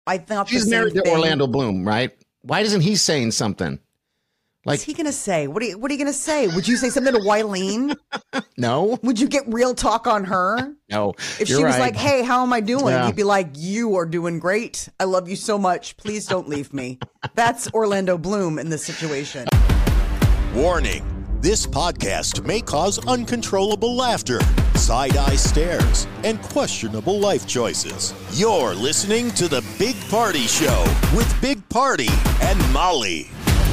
I thought she's married to Orlando Bloom, right? Why isn't he saying something? Like, what's he going to say? What are you going to say? Would you say something to Wileen? No. Would you get real talk on her? No. If she was like, hey, how am I doing? Yeah. You'd be like, you are doing great. I love you so much. Please don't leave me. That's Orlando Bloom in this situation. Warning. This podcast may cause uncontrollable laughter, side-eye stares, and questionable life choices. You're listening to The Big Party Show with Big Party and Molly.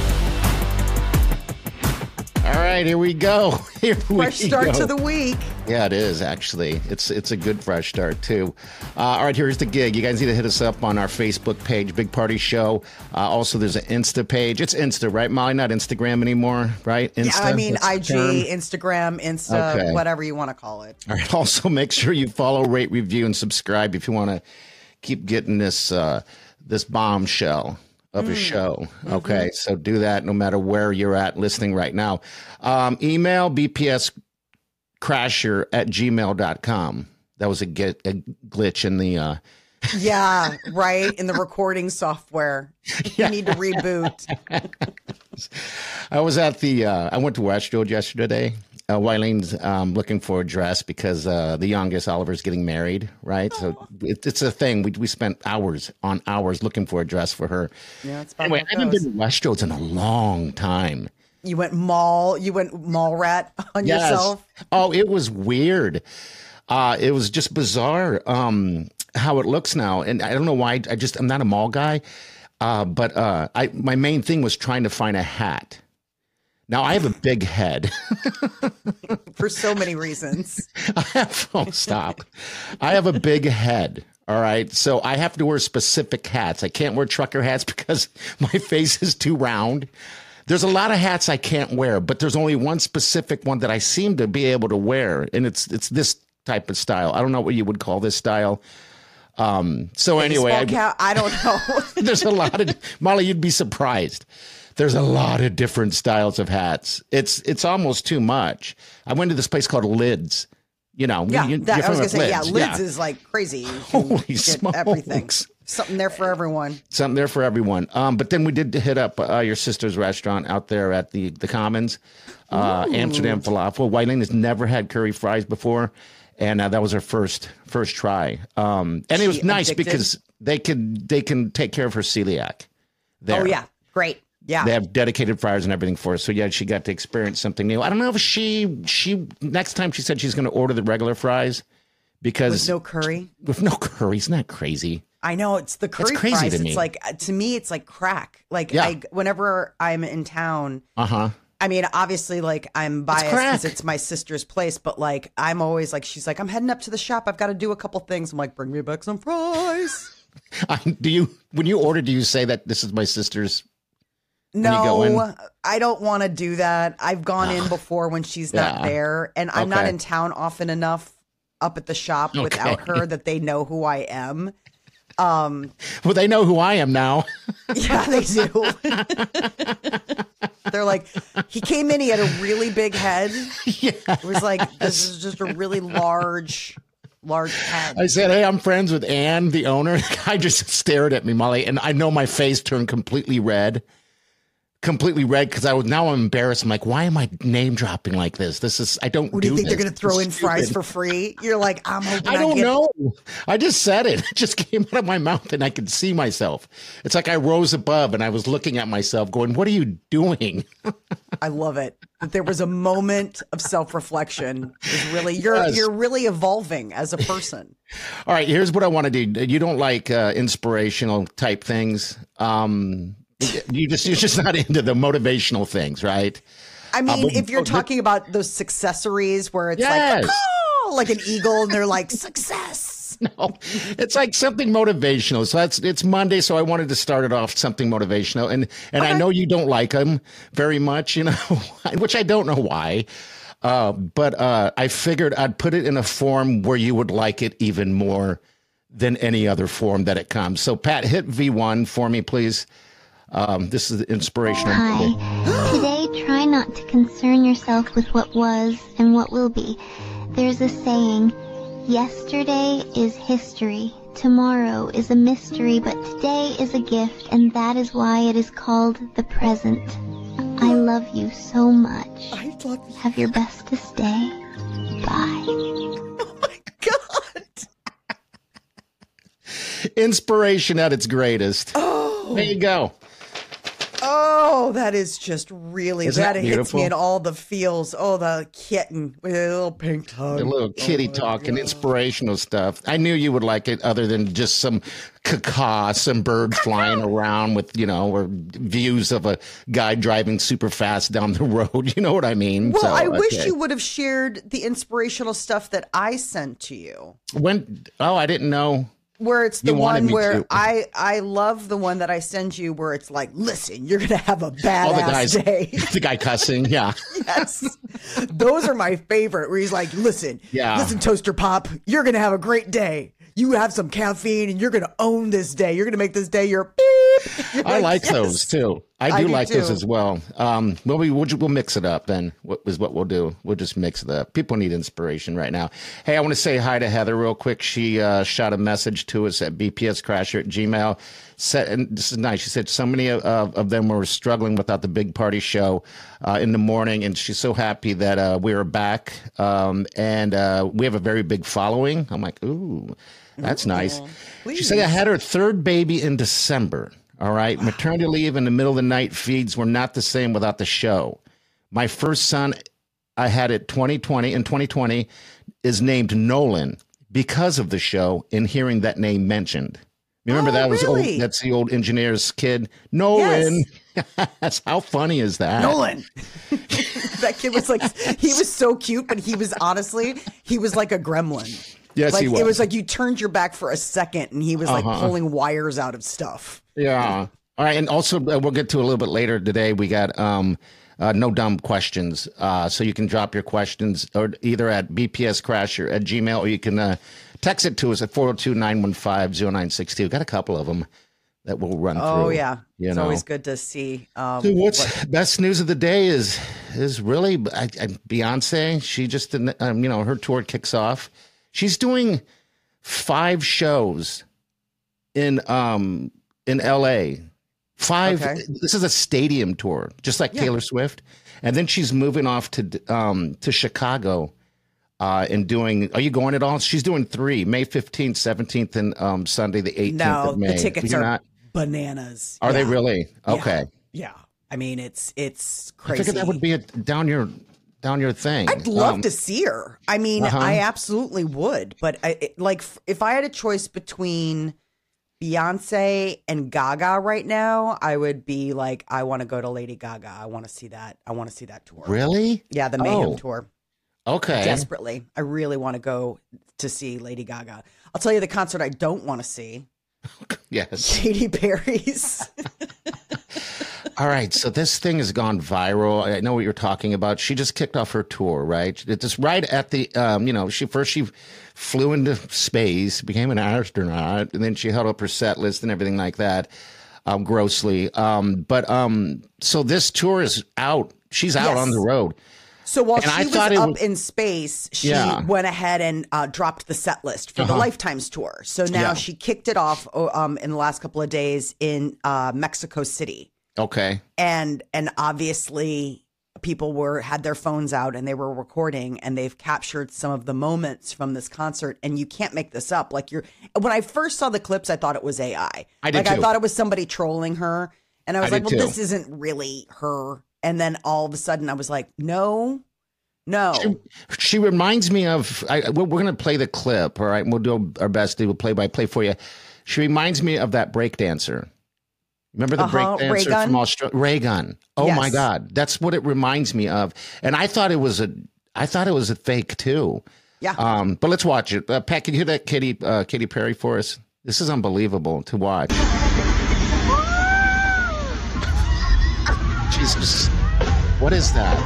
All right, here we go. Fresh start to the week. Yeah, it is, actually. It's a good fresh start, too. All right, here's the gig. You guys need to hit us up on our Facebook page, Big Party Show. Also, there's an Insta page. It's Insta, right, Molly? Not Instagram anymore, right? Insta, yeah, I mean, IG, Instagram, Insta, okay. Whatever you want to call it. All right, also make sure you follow, rate, review, and subscribe if you want to keep getting this bombshell of a show. Okay, so do that no matter where you're at listening right now. Email bpscrasher@gmail.com. That was a glitch in the... Yeah, right, in the recording software. Yeah. You need to reboot. I was at I went to Westfield yesterday. Wileen's looking for a dress because the youngest, Oliver's, getting married, right? So it's a thing. We spent hours on hours looking for a dress for her. Yeah, it's anyway, I haven't been to Westfields in a long time. You went mall rat on yourself? Oh, it was weird. It was just bizarre how it looks now. And I don't know why. I'm not a mall guy. But my main thing was trying to find a hat. Now, I have a big head. For so many reasons. Stop. I have a big head. All right. So I have to wear specific hats. I can't wear trucker hats because my face is too round. There's a lot of hats I can't wear, but there's only one specific one that I seem to be able to wear. And it's this type of style. I don't know what you would call this style. So anyway, I don't know. There's a lot of, Molly, you'd be surprised. There's a lot of different styles of hats. It's almost too much. I went to this place called Lids. You know, I was going to say, Lids is like crazy. Holy smokes. Everything. Something there for everyone. Something there for everyone. But then we did hit up your sister's restaurant out there at the Commons, Amsterdam Falafel. Wileen has never had curry fries before, and that was her first try. And it was nice because they can take care of her celiac there. Oh yeah, great. Yeah. They have dedicated fryers and everything for us. So, yeah, she got to experience something new. I don't know if she next time she said she's going to order the regular fries because... With no curry? With no curry. Isn't that crazy? I know. It's the curry crazy fries. To me. It's like, to me, it's like crack. Like, whenever I'm in town... Uh-huh. I mean, obviously, like, I'm biased because it's my sister's place, but, like, I'm always like, she's like, I'm heading up to the shop. I've got to do a couple things. I'm like, bring me back some fries. When you order, do you say that this is my sister's... No, I don't want to do that. I've gone in before when she's not there, and I'm not in town often enough up at the shop without her that they know who I am. Well, they know who I am now. Yeah, they do. They're like, he came in, he had a really big head. Yes. It was like, this is just a really large head. I said, hey, I'm friends with Ann, the owner. The guy just stared at me, Molly, and I know my face turned completely red because I'm embarrassed. I'm like, why am I name dropping like this? I don't. What do you think they're going to throw in fries for free? You're like, I'm hoping. I don't know. I just said it. It just came out of my mouth, and I could see myself. It's like I rose above, and I was looking at myself, going, "What are you doing?" I love it. That there was a moment of self-reflection. You're really evolving as a person. All right, here's what I want to do. You don't like inspirational type things. You're just not into the motivational things, right? I mean, if you're talking about those accessories where it's like an eagle and they're like, success. No, it's like something motivational. So it's Monday, so I wanted to start it off something motivational. And I know you don't like them very much, which I don't know why. But I figured I'd put it in a form where you would like it even more than any other form that it comes. So, Pat, hit V1 for me, please. This is the inspirational. Hi. Today, try not to concern yourself with what was and what will be. There's a saying, yesterday is history. Tomorrow is a mystery, but today is a gift, and that is why it is called the present. I love you so much. I love you. Have your bestest day. Bye. Oh my God. Inspiration at its greatest. Oh. There you go. Oh, that is just really, Isn't that that hits beautiful? me in all the feels. Oh, the kitten with a little pink tongue. A little kitty talk and inspirational stuff. I knew you would like it other than just some caca, some bird flying around with, or views of a guy driving super fast down the road. You know what I mean? Well, I wish you would have shared the inspirational stuff that I sent to you. I didn't know. Where it's the You wanted one me where to. I love the one that I send you where it's like, listen, you're going to have a badass day. The guy cussing. Yeah. Yes. Those are my favorite where he's like, listen, Yeah. listen, Toaster Pop, you're going to have a great day. You have some caffeine and you're going to own this day. You're going to make this day your beep. You're I like yes. those too. I do like those as well. We'll mix it up then. What we'll do? We'll just mix it up. People need inspiration right now. Hey, I want to say hi to Heather real quick. She shot a message to us at bpscrasher@gmail. And this is nice. She said so many of them were struggling without the Big Party Show in the morning, and she's so happy that we are back. And we have a very big following. I'm like, ooh, that's nice. She said I had her third baby in December. All right. Wow. Maternity leave in the middle of the night feeds were not the same without the show. My first son I had in 2020 is named Nolan because of the show and hearing that name mentioned. Remember that was really? old. That's the old engineer's kid, Nolan. Yes. How funny is that? Nolan. That kid was like, he was so cute, but he was like a gremlin. Yes, like, he was. It was like you turned your back for a second and he was like pulling wires out of stuff. Yeah. All right. And also, we'll get to a little bit later today. We got no dumb questions. So you can drop your questions or either at bpscrasher@gmail.com or you can text it to us at 402-915-0962. Got a couple of them that we'll run through. Oh, yeah. It's always good to see. So what's best news of the day is really Beyonce. She just, her tour kicks off. She's doing 5 shows in LA. 5. Okay. This is a stadium tour, just like Taylor Swift. And then she's moving off to Chicago and doing. Are you going at all? She's doing 3: May 15th, 17th, and Sunday the 18th of May. No, the tickets are bananas. Are they really? Okay. Yeah. I mean, it's crazy. I figured that would be down your thing. I'd love to see her. I mean, I absolutely would. But if I had a choice between Beyonce and Gaga right now, I would be like, I want to go to Lady Gaga. I want to see that. I want to see that tour. Really? Yeah, the Mayhem tour. Okay. Desperately. I really want to go to see Lady Gaga. I'll tell you the concert I don't want to see. Yes. Katy Perry's. All right, so this thing has gone viral. I know what you're talking about. She just kicked off her tour, right? It's just right at the, she flew into space, became an astronaut, and then she held up her set list and everything like that, grossly. So this tour is out. She's out on the road. So while she was up in space, she went ahead and dropped the set list for the Lifetimes tour. So now she kicked it off in the last couple of days in Mexico City. Okay. And obviously people had their phones out and they were recording and they've captured some of the moments from this concert, and you can't make this up. When I first saw the clips, I thought it was AI. I did too. I thought it was somebody trolling her, and I was like, well, this isn't really her. And then all of a sudden I was like, no. She reminds me of, we're going to play the clip. All right. We'll do our best to do a play-by-play for you. She reminds me of that breakdancer. Remember the breakdancer from Australia? Raygun. Oh my God. That's what it reminds me of. And I thought it was a fake too. Yeah. But let's watch it. Pat, can you hear that Katy Perry for us? This is unbelievable to watch. Jesus. What is that?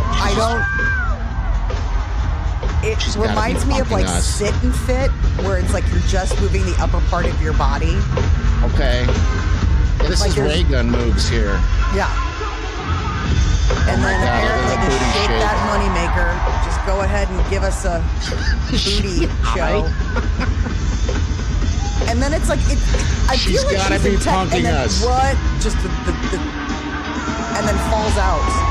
It reminds me of Sit and Fit, where it's like you're just moving the upper part of your body. Okay. Yeah, this is Raygun moves here. Yeah. And then apparently to shake that moneymaker, just go ahead and give us a booty show. And then it's like I She's feel like gotta she's be in tech, punking and then us. what? Just and then falls out.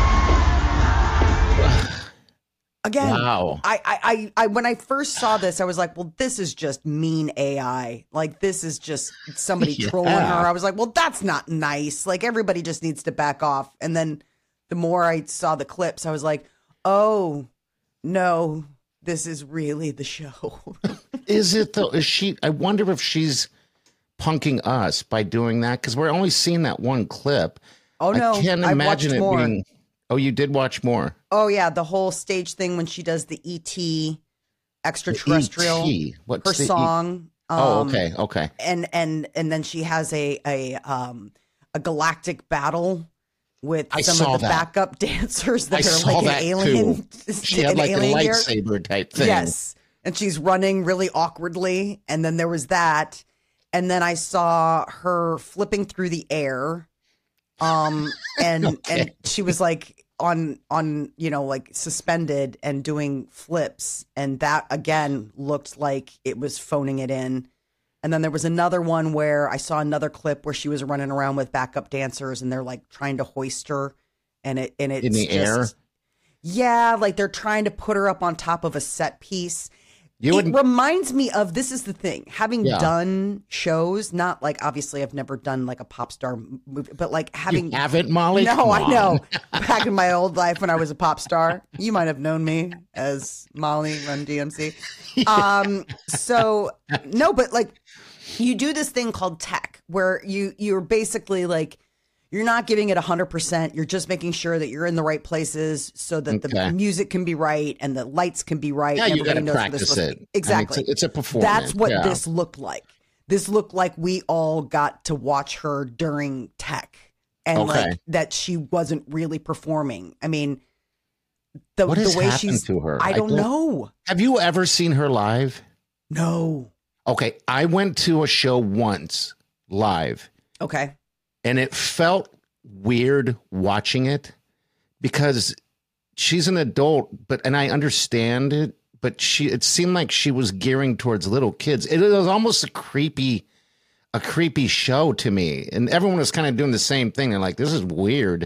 Again, Wow. I when I first saw this, I was like, well, this is just mean AI. Like, this is just somebody trolling her. I was like, well, that's not nice. Like, everybody just needs to back off. And then the more I saw the clips, I was like, oh, no, this is really the show. Is it though? Is she? I wonder if she's punking us by doing that, because we're only seeing that one clip. Oh, no. I can't I've imagine watched it more. being. Oh, you did watch more. Oh, yeah, the whole stage thing when she does the ET extraterrestrial, E.T.. What's her the E- song. Okay. And then she has a galactic battle with I some saw of the that. backup dancers that I are saw like an that alien. too. She had an like a alien gear. lightsaber type thing. Yes, and she's running really awkwardly, and then there was that, and then I saw her flipping through the air, and and she was like on like suspended and doing flips, and that again looked like it was phoning it in. And then there was another one where I saw another clip where she was running around with backup dancers, and they're like trying to hoist her, and it's In the air? Yeah, like they're trying to put her up on top of a set piece. You It wouldn't- reminds me of, this is the thing, having Yeah. done shows, not like, obviously I've never done like a pop star movie, but like having. You haven't, Molly? No, Come I know. on. Back in my old life when I was a pop star, you might have known me as Molly Run DMC. So no, but like you do this thing called tech where you're basically like, you're not giving it 100%. You're just making sure that you're in the right places so that Okay. the music can be right and the lights can be right. Yeah, and you got to everybody knows what they're practice supposed to it. be. Exactly. I mean, it's a performance. That's what yeah. this looked like. This looked like we all got to watch her during tech, and Okay. like that she wasn't really performing. I mean, the What has way happened she's to her? I don't know. Have you ever seen her live? No. Okay, I went to a show once live, Okay. and it felt weird watching it because she's an adult, and I understand it, but it seemed like she was gearing towards little kids. It was almost a creepy show to me, and everyone was kind of doing the same thing. They're like, "This is weird,"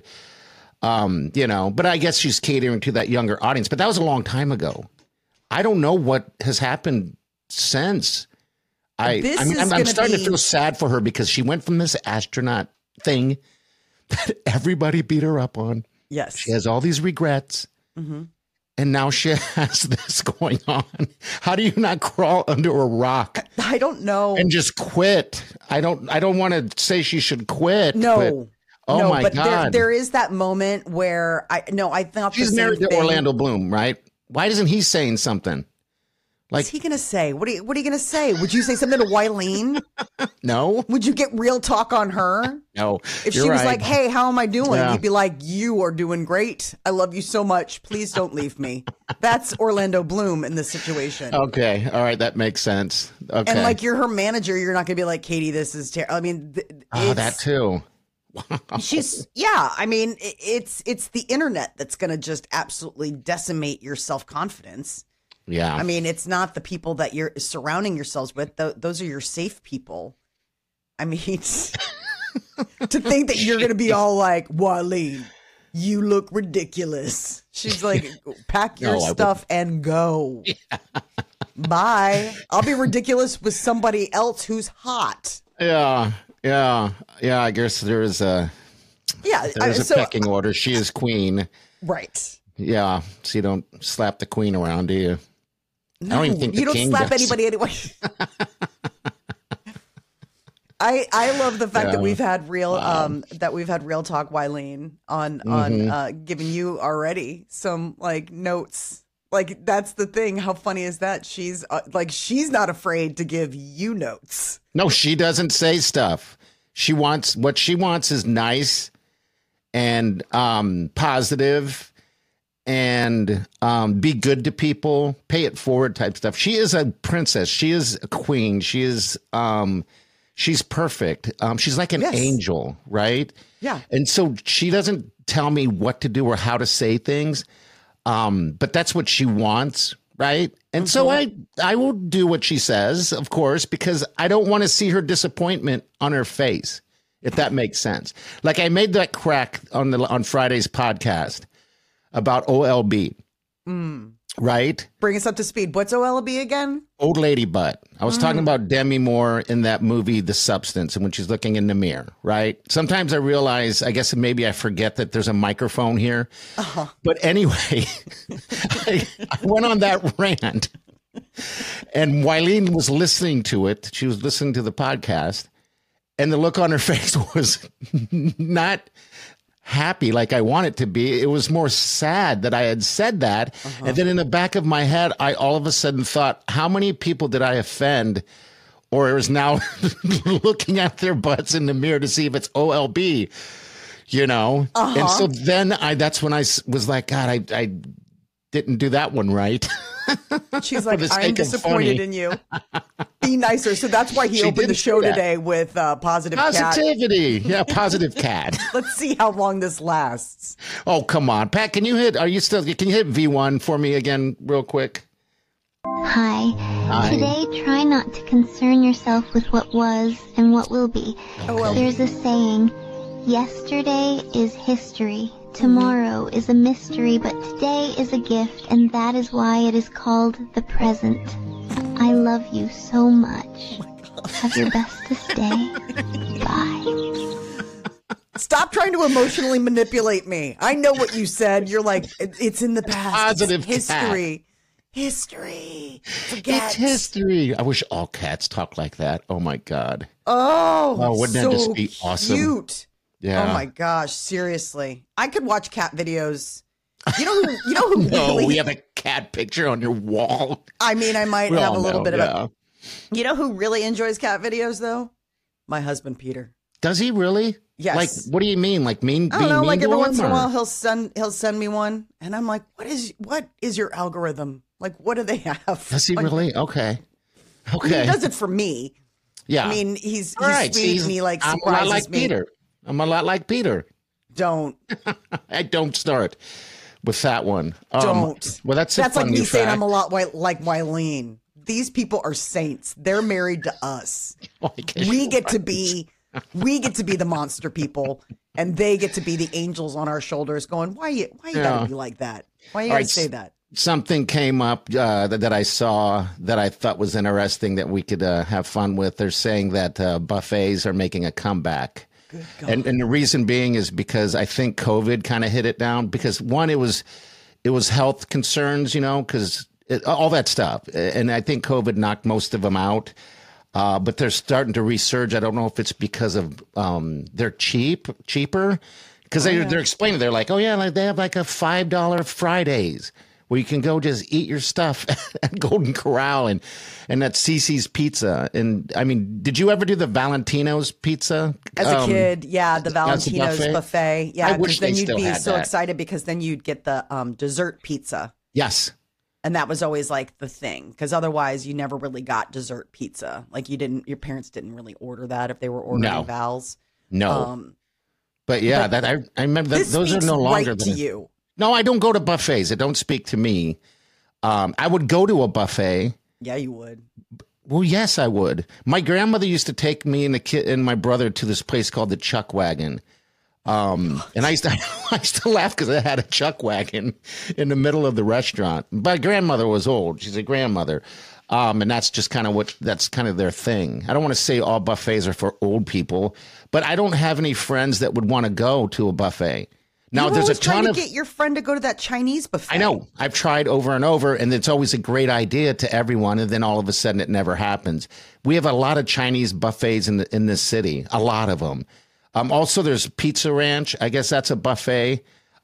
But I guess she's catering to that younger audience. But that was a long time ago. I don't know what has happened since. I'm starting to feel sad for her because she went from this astronaut thing that everybody beat her up on. Yes. She has all these regrets. Mm-hmm. And now she has this going on. How do you not crawl under a rock I don't know. and just quit? I don't want to say she should quit. No. But, oh no, my but God. there is that moment where I thought She's the same married to thing. Orlando Bloom, right? Why isn't he saying something? What's he gonna say? What are you gonna say? Would you say something to Wileen? No, Would you get real talk on her? no. If she You're was right. like, "Hey, how am I doing?" Yeah. You'd be like, "You are doing great. I love you so much. Please don't leave me." That's Orlando Bloom in this situation. Okay, all right, that makes sense. Okay, And like you're her manager, you're not gonna be like, "Katie, this is terrible." I mean, that too. she's yeah. I mean, it's the internet that's gonna just absolutely decimate your self confidence. Yeah, I mean, it's not the people that you're surrounding yourselves with. Those are your safe people. I mean, to think that you're going to be all like, Wileen, you look ridiculous. She's like, pack your No, I stuff and go. Bye. I'll be ridiculous with somebody else who's hot. yeah. I guess there's a pecking order. She is queen. Right. Yeah, so you don't slap the queen around, do you? No, I don't even think the you don't king slap does. anybody anyway. I love the fact that Yeah. we've had real talk, Wileen, on giving you already some like notes. Like that's the thing. How funny is that? She's not afraid to give you notes. No, she doesn't say stuff. What she wants is nice and positive and be good to people, pay it forward type stuff. She is a princess. She is a queen. She is she's perfect. She's like an Yes. angel, right? Yeah. And so she doesn't tell me what to do or how to say things. But that's what she wants, right? And so I will do what she says, of course, because I don't want to see her disappointment on her face, if that makes sense. Like I made that crack on Friday's podcast about OLB, right? Bring us up to speed. What's OLB again? Old lady butt. I was talking about Demi Moore in that movie, The Substance, and when she's looking in the mirror, right? Sometimes I realize, I guess maybe I forget that there's a microphone here. But anyway, I went on that rant, and Wileen was listening to it. She was listening to the podcast, and the look on her face was not happy like I want it to be. It was more sad that I had said that. And then in the back of my head, I all of a sudden thought, how many people did I offend or is now looking at their butts in the mirror to see if it's OLB, you know? And so then that's when I was like, God, I didn't do that one right. She's like, I'm disappointed in you. Be nicer. So that's why he opened the show today with positivity. Cat. Yeah, positive cat. Let's see how long this lasts. Oh, come on. Pat, can you hit V1 for me again real quick? Hi. Today, try not to concern yourself with what was and what will be. There's a saying, yesterday is history. Tomorrow is a mystery, but today is a gift, and that is why it is called the present. I love you so much. Have your bestest day. Bye. Stop trying to emotionally manipulate me. I know what you said. You're like, it's in the past. Positive history. Cat. History. Forget. It's history. I wish all cats talked like that. Oh, my God. Oh, wouldn't that just be awesome? Cute. Yeah. Oh my gosh, seriously. I could watch cat videos. You know who No, really... we have a cat picture on your wall. I mean, I might have a little bit of a... You know who really enjoys cat videos though? My husband Peter. Does he really? Yes. Like, what do you mean? Like mean? I don't know, like every once in a or... while he'll send me one and I'm like, what is your algorithm? Like, what do they have? Does he like, really? Okay. He does it for me. Yeah. I mean, he's right. sweet and he like surprises I'm a lot like me. Peter. I'm a lot like Peter. Don't. I don't start with that one. Don't. Well, that's like me fact. saying I'm a lot like Wileen. These people are saints. They're married to us. We get to be the monster people, and they get to be the angels on our shoulders. Going, why you gotta be like that? Why you gotta say that? Something came up that I saw that I thought was interesting that we could have fun with. They're saying that buffets are making a comeback. And the reason being is because I think COVID kind of hit it down because one, it was health concerns, you know, because all that stuff. And I think COVID knocked most of them out. But they're starting to resurge. I don't know if it's because of they're cheaper because they're explaining. They're like, oh yeah, like they have like a $5 Fridays where you can go just eat your stuff at Golden Corral and at Cece's Pizza. And I mean, did you ever do the Valentino's pizza? As a kid, yeah, the Valentino's buffet. Yeah, I wish then they you'd still be had so that. excited because then you'd get the dessert pizza. Yes. And that was always like the thing because otherwise you never really got dessert pizza. Like your parents didn't really order that if they were ordering Val's. No. But yeah, that I remember that those are no longer right to you. No, I don't go to buffets. It don't speak to me. I would go to a buffet. Yeah, you would. Well, yes, I would. My grandmother used to take me and the kid and my brother to this place called the Chuck Wagon. And I used to laugh because I had a chuck wagon in the middle of the restaurant. My grandmother was old. She's a grandmother. And that's just kind of that's kind of their thing. I don't want to say all buffets are for old people, but I don't have any friends that would want to go to a buffet. Now, there's a ton of. Get your friend to go to that Chinese buffet. I know. I've tried over and over, and it's always a great idea to everyone, and then all of a sudden it never happens. We have a lot of Chinese buffets in this city, a lot of them. Also, there's Pizza Ranch. I guess that's a buffet.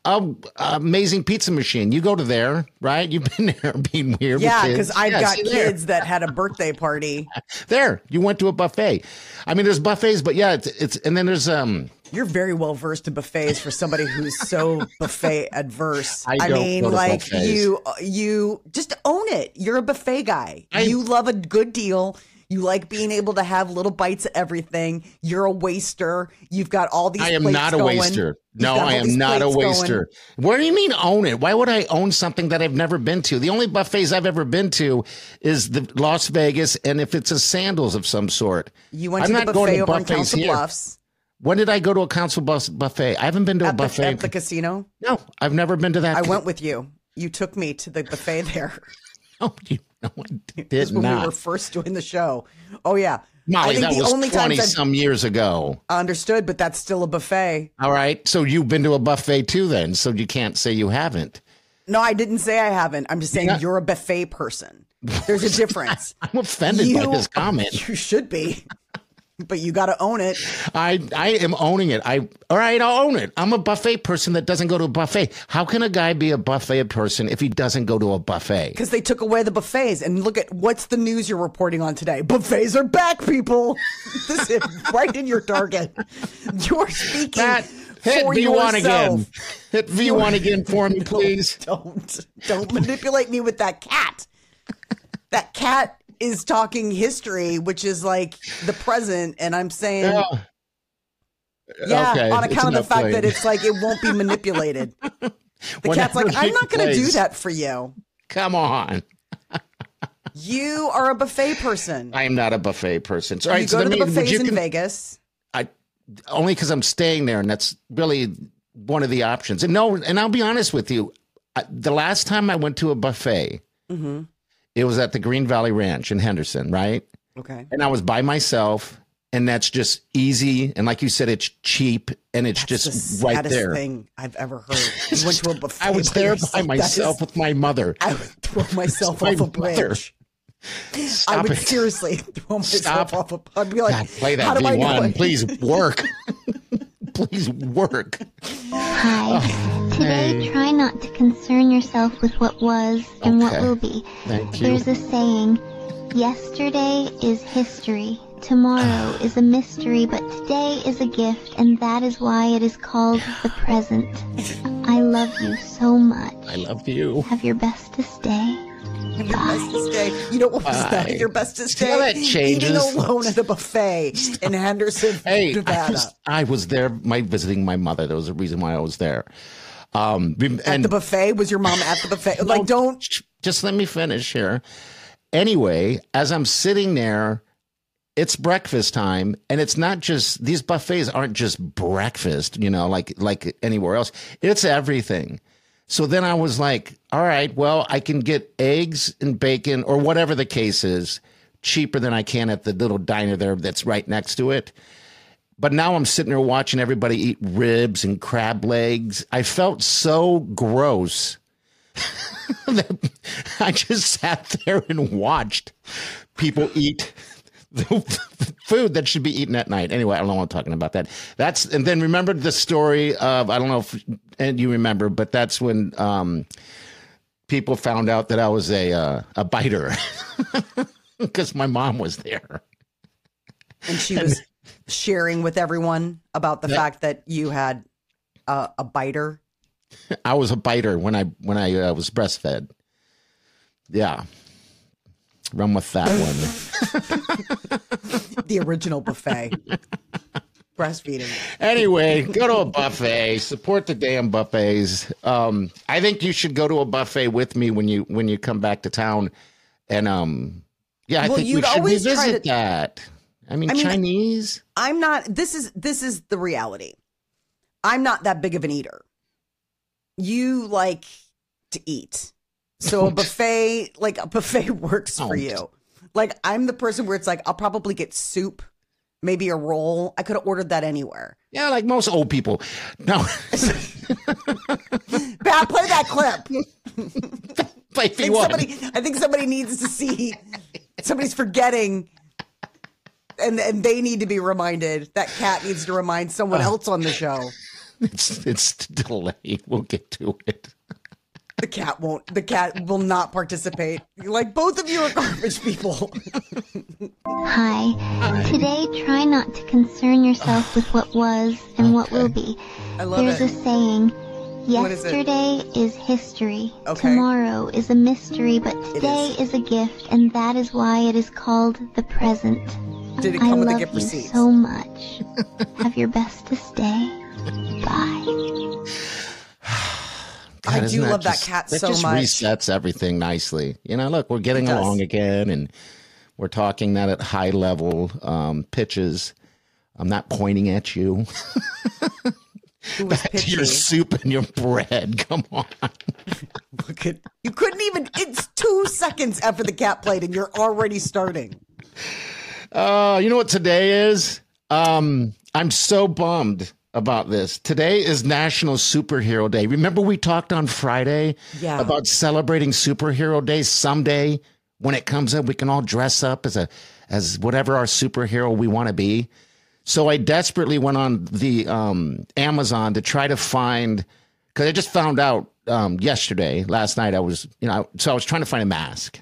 Amazing Pizza Machine. You go to there, right? You've been there being weird. Yeah, because I've got kids that had a birthday party. There, you went to a buffet. I mean, there's buffets, but yeah, it's and then there's You're very well versed in buffets for somebody who's so buffet adverse. I mean, like you just own it. You're a buffet guy. You love a good deal. You like being able to have little bites of everything. You're a waster. You've got all these I am plates not a going. waster. No, I am not a waster. What do you mean own it? Why would I own something that I've never been to? The only buffets I've ever been to is the Las Vegas, and if it's a Sandals of some sort. You went to the buffet over in Council Bluffs. When did I go to a Council buffet? I haven't been to a buffet. At the casino? No, I've never been to that. I went with you. You took me to the buffet there. No, I did when not. we were first doing the show. Oh, yeah. Molly, that was 20-some years ago. Understood, but that's still a buffet. All right. So you've been to a buffet too then, so you can't say you haven't. No, I didn't say I haven't. I'm just saying you're a buffet person. There's a difference. I'm offended by this comment. You should be. But you got to own it. I am owning it. All right, I'll own it. I'm a buffet person that doesn't go to a buffet. How can a guy be a buffet person if he doesn't go to a buffet? Because they took away the buffets. And look at what's the news you're reporting on today. Buffets are back, people. This is right in your target. You're speaking hit for V1 yourself. again. Hit V1 again for me, please. Don't manipulate me with that cat. That cat is talking history, which is like the present, and I'm saying, okay, on account of the fact played. that it's like it won't be manipulated. The cat's like, I'm not going to do that for you. Come on. You are a buffet person. I am not a buffet person. So, you go to the buffets in Vegas. Only because I'm staying there, and that's really one of the options. And I'll be honest with you. The last time I went to a buffet, it was at the Green Valley Ranch in Henderson, right? Okay. And I was by myself, and that's just easy. And like you said, it's cheap, and it's That's just the right saddest there. thing I've ever heard. You went to a buffet. I was there by myself with my mother. I would throw myself off a bridge. I would seriously throw myself off a. I'd be like, God, play that V1, please work. Please work. Hi. Today, try not to concern yourself with what was and what will be. Thank you. There's a saying, yesterday is history. Tomorrow is a mystery, but today is a gift, and that is why it is called the present. I love you so much. I love you. Have your bestest day. Your bestest day. You know what was that? Your bestest day? See how that changes? Eating alone at a buffet in Henderson, Nevada. I was there visiting my mother. There was a reason why I was there. At the buffet? Was your mom at the buffet? Like, don't. Just let me finish here. Anyway, as I'm sitting there, it's breakfast time, and it's not just, these buffets aren't just breakfast, like anywhere else. It's everything. So then I was like, all right, well, I can get eggs and bacon or whatever the case is cheaper than I can at the little diner there that's right next to it. But now I'm sitting there watching everybody eat ribs and crab legs. I felt so gross that I just sat there and watched people eat the food that should be eaten at night. Anyway, I don't know what I'm talking about that. And then remember the story of, I don't know if you remember, but that's when people found out that I was a biter because my mom was there. And she was sharing with everyone about the fact that you had a biter. I was a biter when I was breastfed. Yeah. Run with that one. The original buffet. Breastfeeding. Anyway, go to a buffet. Support the damn buffets. I think you should go to a buffet with me when you come back to town. And I think we should revisit that. I mean, Chinese. I'm not. This is the reality. I'm not that big of an eater. You like to eat. So a buffet works for you. Like, I'm the person where it's like, I'll probably get soup, maybe a roll. I could have ordered that anywhere. Yeah, like most old people. No. Pat, play that clip. I think somebody needs to see. Somebody's forgetting. And they need to be reminded. That cat needs to remind someone else on the show. It's delayed. We'll get to it. The cat won't. The cat will not participate. Like, both of you are garbage people. Hi. Today, try not to concern yourself with what was and what will be. I love There's it. a saying, Yesterday is history. Okay. Tomorrow is a mystery, but today is a gift, and that is why it is called the present. Did it come with a gift gift receipt? I love you so much. Have your bestest day. Bye. I do love that cat so much. That just resets everything nicely. You know, look, we're getting along again, and we're talking that at high level pitches. I'm not pointing at you. Back to your soup and your bread. Come on. Look at you. Couldn't even. It's 2 seconds after the cat played, and you're already starting. You know what today is? I'm so bummed about this. Today is National Superhero Day. Remember we talked on Friday about celebrating Superhero Day? Someday when it comes up, we can all dress up as whatever our superhero we want to be. So I desperately went on the Amazon to try to find, because I just found out last night I was trying to find a mask.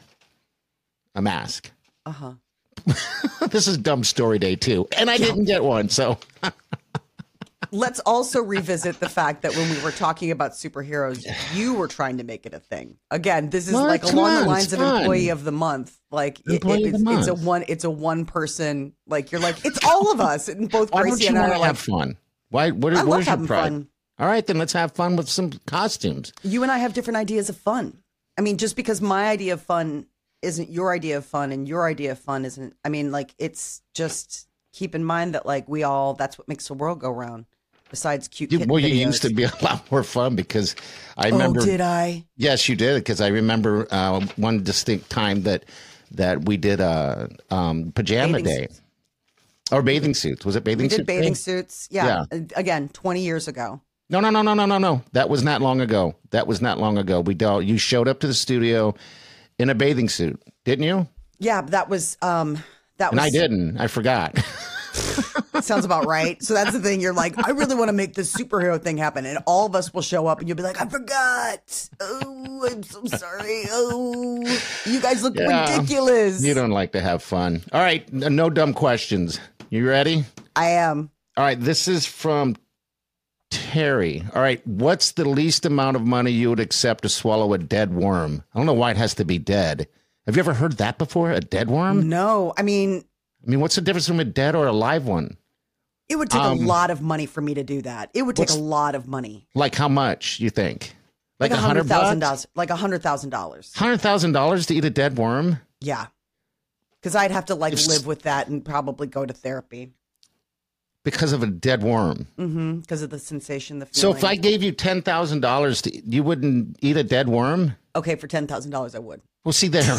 Uh-huh. This is dumb story day too. And I didn't get one. So let's also revisit the fact that when we were talking about superheroes, you were trying to make it a thing. Again, this is like along the lines of Employee of the Month. Like it's a one person. Like you're like, it's all of us. And both Gracie and I are like, have fun. Why? Where's your pride? Fun. All right, then let's have fun with some costumes. You and I have different ideas of fun. I mean, just because my idea of fun isn't your idea of fun and your idea of fun isn't, I mean, like, it's just keep in mind that like that's what makes the world go round. Besides cute kitten videos. You used to be a lot more fun because I remember. Oh, did I? Yes, you did. Because I remember one distinct time that we did a pajama day. Suits. Or bathing suits. Was it bathing suits? We did bathing suits. Yeah. Again, 20 years ago. No. That was not long ago. You showed up to the studio in a bathing suit, didn't you? Yeah, that was. And I didn't. I forgot. Sounds about right. So that's the thing. You're like, I really want to make this superhero thing happen. And all of us will show up and you'll be like, I forgot. Oh, I'm so sorry. Oh, you guys look ridiculous. You don't like to have fun. All right. No dumb questions. You ready? I am. All right. This is from Terry. All right. What's the least amount of money you would accept to swallow a dead worm? I don't know why it has to be dead. Have you ever heard that before? A dead worm? No. I mean, what's the difference between a dead or a live one? It would take a lot of money for me to do that. It would take a lot of money. Like how much, you think? Like $100,000. Like $100,000. $100,000 to eat a dead worm? Yeah. Because I'd have to live with that and probably go to therapy. Because of a dead worm? Mm-hmm. Because of the sensation, the feeling. So if I gave you $10,000, you wouldn't eat a dead worm? Okay, for $10,000, I would. Well, see there.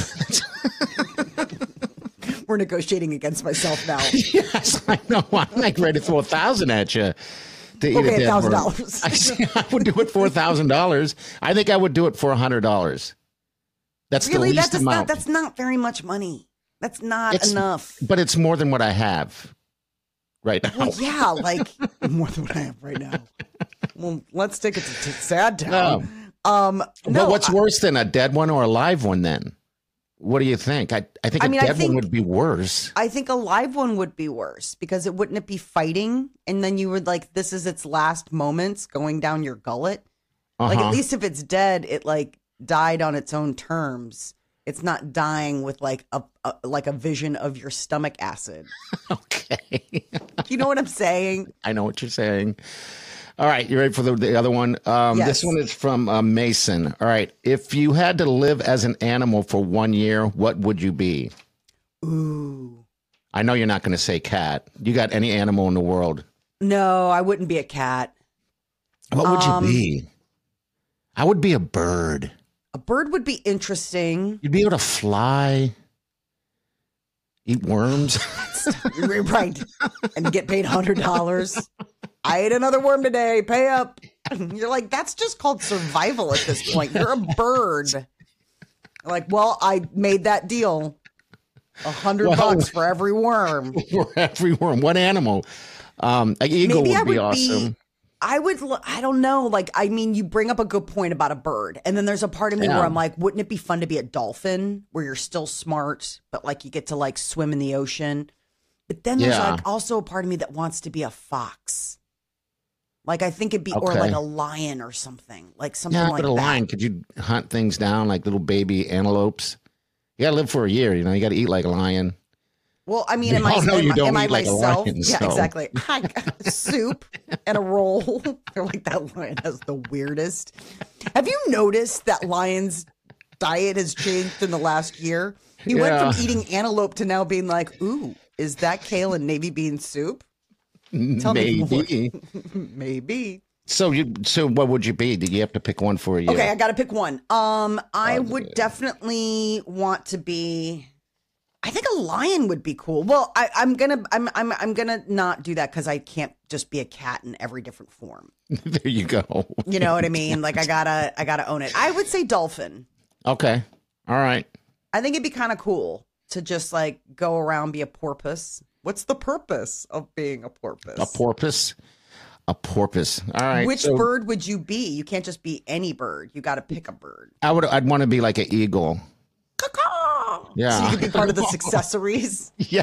We're negotiating against myself now. Yes, I know. I'm like ready to throw $1,000 at you to eat a dead worm. $1,000. I would do it for $1,000. I think I would do it for $100. That's really? The least amount. That's not very much money. That's not enough. But it's more than what I have right now. Well, yeah, like more than what I have right now. Well, let's take it to Sad Town. But what's worse than a dead one or a live one then? What do you think? I think a dead one would be worse. I think a live one would be worse because wouldn't it be fighting? And then you would like, this is its last moments going down your gullet. Like at least if it's dead, it like died on its own terms. It's not dying with like a vision of your stomach acid. Okay. You know what I'm saying? I know what you're saying. All right, you ready for the other one? Yes. This one is from Mason. All right, if you had to live as an animal for 1 year, what would you be? Ooh. I know you're not going to say cat. You got any animal in the world? No, I wouldn't be a cat. What would you be? I would be a bird. A bird would be interesting. You'd be able to fly, eat worms. Right. And get paid $100. I ate another worm today. Pay up. You're like, that's just called survival at this point. You're a bird. Like, well, I made that deal. $100 for every worm. For every worm. What animal? An eagle would be awesome. I don't know. Like, I mean, you bring up a good point about a bird. And then there's a part of me where I'm like, wouldn't it be fun to be a dolphin where you're still smart, but like you get to like swim in the ocean? But then there's like also a part of me that wants to be a fox. Like I think it'd be, or like a lion or something, like something like but that. a lion, could you hunt things down like little baby antelopes? You got to live for a year, you know. You got to eat like a lion. Well, I mean, am I myself? Yeah, exactly. I got soup and a roll. They're like, that lion has the weirdest. Have you noticed that lion's diet has changed in the last year? He went from eating antelope to now being like, ooh, is that kale and navy bean soup? Tell me more. Maybe. So what would you be? Did you have to pick one for you? Okay, I got to pick one. I would definitely want to be. I think a lion would be cool. Well, I'm gonna not do that because I can't just be a cat in every different form. There you go. You know what I mean? Like I gotta own it. I would say dolphin. Okay. All right. I think it'd be kind of cool to just like go around, be a porpoise. What's the purpose of being a porpoise? A porpoise. A porpoise. All right. Which bird would you be? You can't just be any bird. You got to pick a bird. I'd want to be like an eagle. Yeah. So you could be part of the successories. Yeah.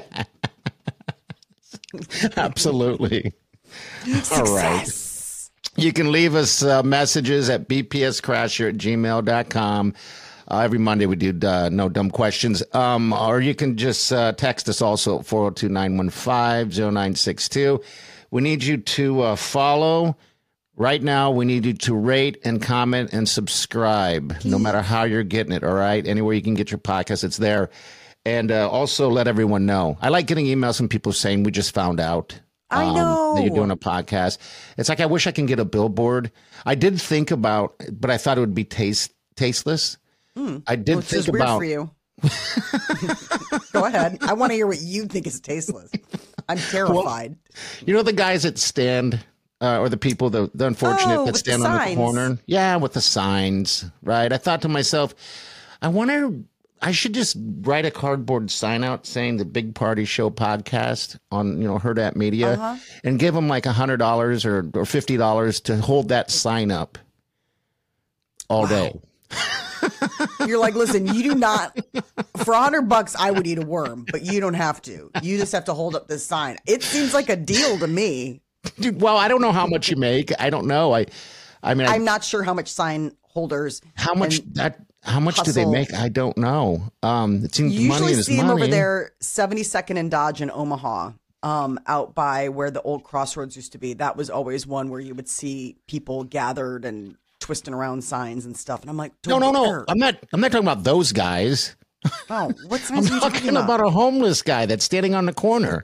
Absolutely. Success. All right. You can leave us messages at bpscrasher@gmail.com. Every Monday we do No Dumb Questions. Or you can just text us also at 402-915-0962. We need you to follow. Right now, we need you to rate and comment and subscribe, no matter how you're getting it, all right? Anywhere you can get your podcast, it's there. And also let everyone know. I like getting emails from people saying, we just found out I know that you're doing a podcast. It's like, I wish I can get a billboard. I did think about, but I thought it would be tasteless. I did think about. Weird for you. Go ahead. I want to hear what you think is tasteless. I'm terrified. Well, you know the guys that stand... or the people, the unfortunate that stand on the corner. Yeah, with the signs, right? I thought to myself, I wonder, I should just write a cardboard sign out saying the Big Party Show podcast on, Hurrdat Media and give them like $100 or $50 to hold that sign up all day. You're like, listen, you do not, for $100, I would eat a worm, but you don't have to. You just have to hold up this sign. It seems like a deal to me. Dude, well, I don't know how much you make. I don't know. I mean, I'm not sure how much sign holders. How much do they make? I don't know. It seems you money usually is see money. them over there, 72nd and Dodge in Omaha, out by where the old Crossroads used to be. That was always one where you would see people gathered and twisting around signs and stuff. And I'm like, no. I'm not talking about those guys. Oh, what signs are you talking about? A homeless guy that's standing on the corner.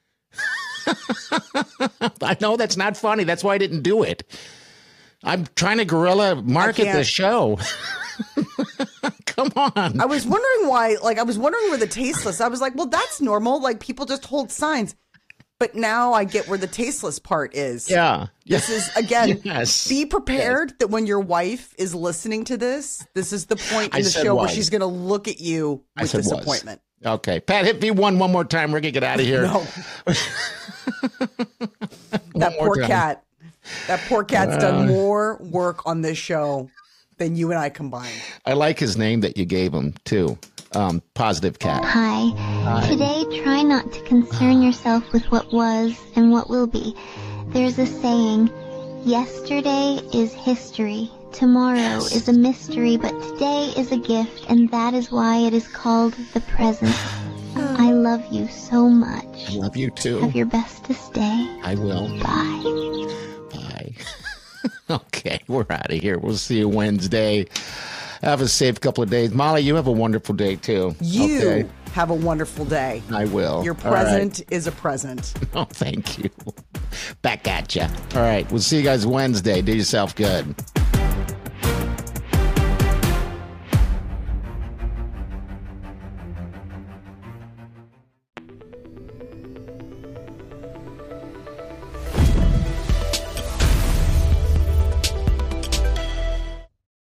I know that's not funny. That's why I didn't do it. I'm trying to guerrilla market the show. Come on. I was wondering why, I was wondering where the tasteless, I was like, well, that's normal. Like people just hold signs. But now I get where the tasteless part is. Yeah. This is, again, be prepared that when your wife is listening to this is the point in the show where she's going to look at you with disappointment. Okay. Pat, hit V1 one more time. We're going to get out of here. No. That poor cat's done more work on this show than you and I combined. I like his name that you gave him, too. Positive Cat. Hi. Today, try not to concern yourself with what was and what will be. There's a saying, yesterday is history. Tomorrow is a mystery, but today is a gift, and that is why it is called the present. I love you so much. I love you too. Have your bestest day. I will. Bye. Bye. Okay, we're out of here. We'll see you Wednesday. Have a safe couple of days. Molly, you have a wonderful day too. You have a wonderful day. I will. Your present is a present. Oh, thank you. Back at you. All right, we'll see you guys Wednesday. Do yourself good.